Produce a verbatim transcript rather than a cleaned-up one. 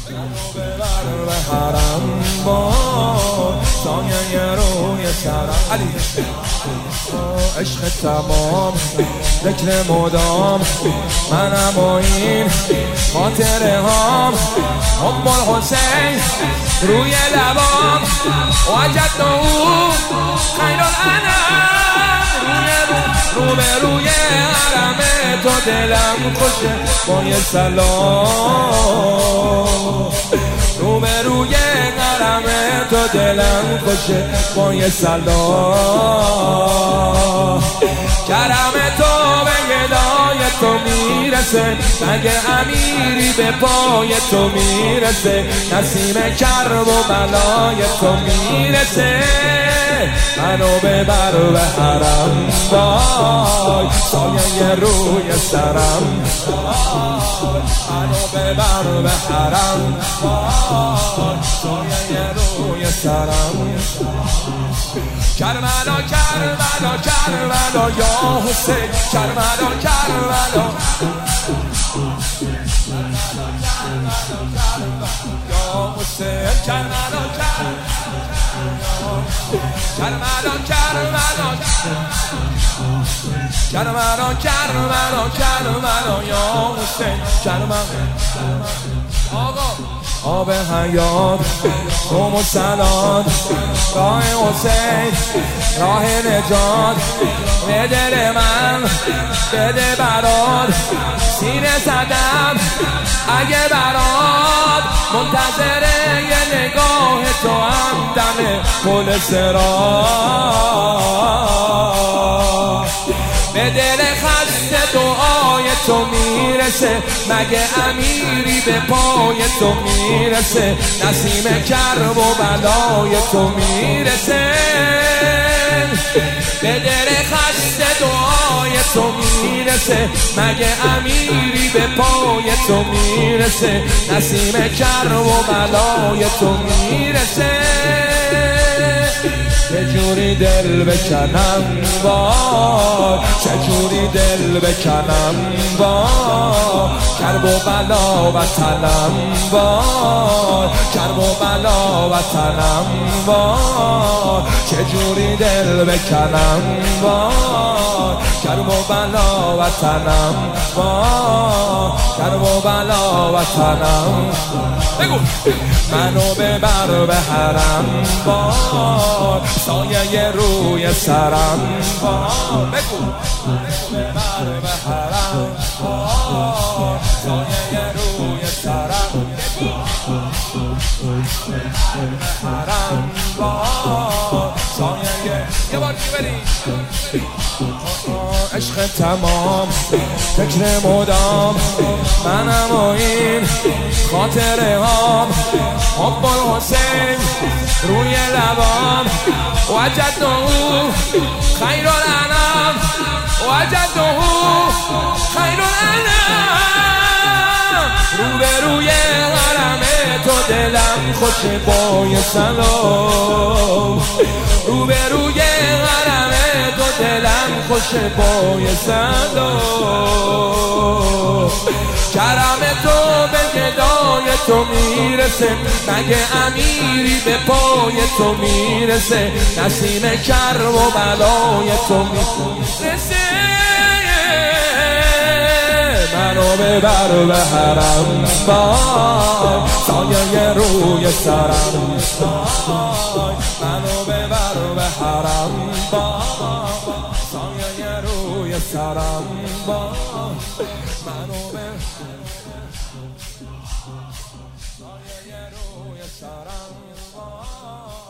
ببر به حرم با سایه روی سرم علی عشق تمام ذکر مدام منم و این خاطره هام ام الحسین روی لبام وجد او خیر الانام رو به روی حرم تو دلم خوشه با یه سلام رو به روی حرم تو دلم خوشه با یه سلام کرم تو به گدای تو میرسه مگه امیری به پای تو میرسه نسیم کرب و بلای تو میرسه منو ببر به حرم وای سایه روی سرم منو ببر به حرم وای سایه روی سرم کربلا کربلا کربلا یا حسین کربلا کربلا یا حسین کربلا کربلا کربلا کربلا کربلا کربلا یا حسین کربلا آقا آب حیات قوم و سلام راه حسین راه نجات به دل من بده برات سینه زدم اگه برات منتظره یه نگاه تو هم دم پل صراط به دل خسته دعای تو میرسه مگه امیری به پای تو میرسه نسیم کرب و بلای تو میرسه به دل خسته دعای تو میرسه مگه امیری به پای تو میرسه نسیم کرب و بلای تو میرسه چجوری دل بکنم وای چجوری دل بکنم وای کرب و بلا وطنم وای کرب و بلا وطنم وای چجوری دل بکنم وای کرب و بلا وطنم وای کرب و بلا وطنم بگو منو ببر به حرم وای سایه روی سرم وای بگو ببر به حرم وای سایه روی سرم حرم وای سایه یه بار دیگه بریم عشق تمام فکر مدام منم و این خاطره هام ام الحسین روی لبام وجد او خیر الانام وجد او خیر الانام رو به روی حرم تو دلم خوشه با یه سلام رو به روی حرم تو دلم خوشه با یه سلام کرم تو به گدای تو میرسه مگه امیری به پای تو میرسه نسیم کرب و بلای تو میرسه منو ببر به حرم وای سایه روی سرم وای منو ببر به حرم وای سایه روی سرم وای منو ببر سایه روی سرم وای